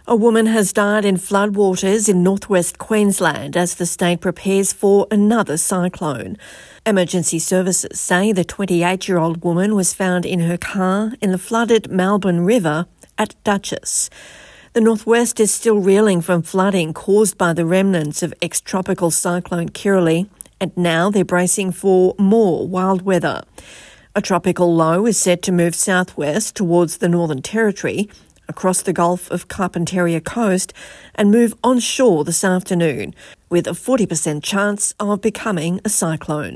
A woman has died in floodwaters in northwest Queensland as the state prepares for another cyclone. Emergency services say the 28-year-old woman was found in her car in the flooded Melbourne River at Duchess. The northwest is still reeling from flooding caused by the remnants of ex-tropical cyclone Kirrily, and now they're bracing for more wild weather. A tropical low is set to move southwest towards the Northern Territory, across the Gulf of Carpentaria Coast and move onshore this afternoon, with a 40% chance of becoming a cyclone.